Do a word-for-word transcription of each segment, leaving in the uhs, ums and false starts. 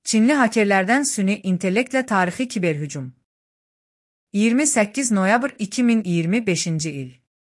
Çinli hakerlərdən süni intellektlə tarixi kiberhücum. iyirmi səkkiz noyabr iki min iyirmi beşinci il.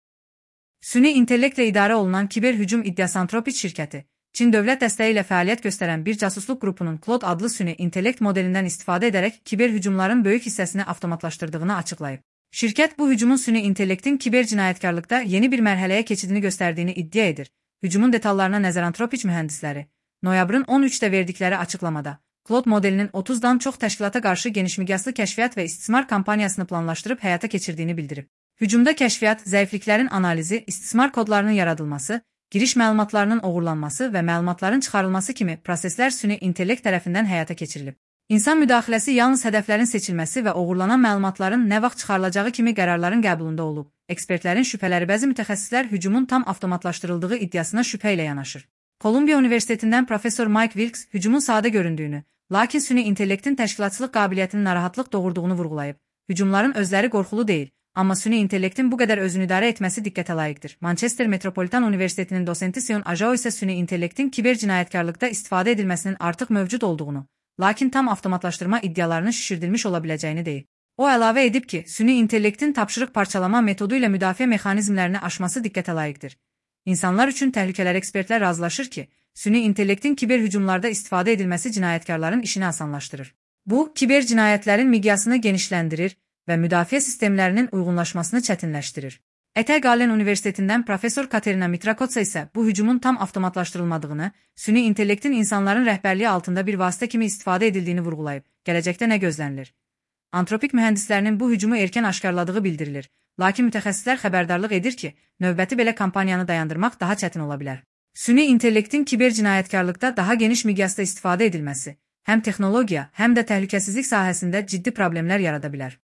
Süni intellektlə idarə olunan kiberhücum iddiası Anthropic şirkəti, Çin dövlət dəstəyi ilə fəaliyyət göstərən bir casusluq qrupunun Claude adlı süni intellekt modelindən istifadə edərək kiberhücumların böyük hissəsini avtomatlaşdırdığını açıqlayıb. Şirkət bu hücumun süni intellektin kiber cinayətkarlıqda yeni bir mərhələyə keçidini göstərdiyini iddia edir. Hücumun detallarına nəzər Anthropic mühəndisləri, noyabrın on üçdə verdikləri açıqlamada, Claude modelinin otuzdan çox təşkilata qarşı genişmiqyaslı kəşfiyyat və istismar kampaniyasını planlaşdırıb həyata keçirdiyini bildirib. Hücumda kəşfiyyat, zəifliklərin analizi, istismar kodlarının yaradılması, giriş məlumatlarının oğurlanması və məlumatların çıxarılması kimi proseslər süni intellekt tərəfindən həyata keçirilib. İnsan müdaxiləsi yalnız hədəflərin seçilməsi və oğurlanan məlumatların nə vaxt çıxarılacağı kimi qərarların qəbulunda olub. Ekspertlərin şübhələri bəzi mütəxəssislər hücumun tam avtomatlaşdırıldığı iddiasına şübhə ilə yanaşır. Kolumbiya Universitetindən professor Mike Wilkes hücumun sadə göründüyünü, lakin süni intellektin təşkilatçılıq qabiliyyətinin narahatlıq doğurduğunu vurğulayıb. Hücumların özləri qorxulu deyil, amma süni intellektin bu qədər özünü idarə etməsi diqqətə layiqdir. Manchester Metropolitan Universitetinin dosenti Sion Ajao isə süni intellektin kiber cinayətkarlıqda istifadə edilməsinin artıq mövcud olduğunu, lakin tam avtomatlaşdırma iddialarının şişirdilmiş ola biləcəyini deyib. O əlavə edib ki, süni intellektin tapşırıq parçalama metodu ilə müdafiə mexanizmlərini aşması diqqətə layiqdir. İnsanlar üçün təhlükələr ekspertlər razılaşır ki, süni intellektin kiber hücumlarda istifadə edilməsi cinayətkarların işini asanlaşdırır. Bu, kiber cinayətlərin miqyasını genişləndirir və müdafiə sistemlərinin uyğunlaşmasını çətinləşdirir. Etagalen Universitetindən professor Katerina Mitrakotsa isə bu hücumun tam avtomatlaşdırılmadığını, süni intellektin insanların rəhbərliyi altında bir vasitə kimi istifadə edildiyini vurğulayıb. Gələcəkdə nə gözlənilir? Anthropic mühəndislərinin bu hücumu erkən aşkarladığı bildirilir, lakin mütəxəssislər xəbərdarlıq edir ki, növbəti belə kampaniyanı dayandırmaq daha çətin ola bilər. Süni intellektin kiber cinayətkarlıqda daha geniş miqyasda istifadə edilməsi, həm texnologiya, həm də təhlükəsizlik sahəsində ciddi problemlər yarada bilər.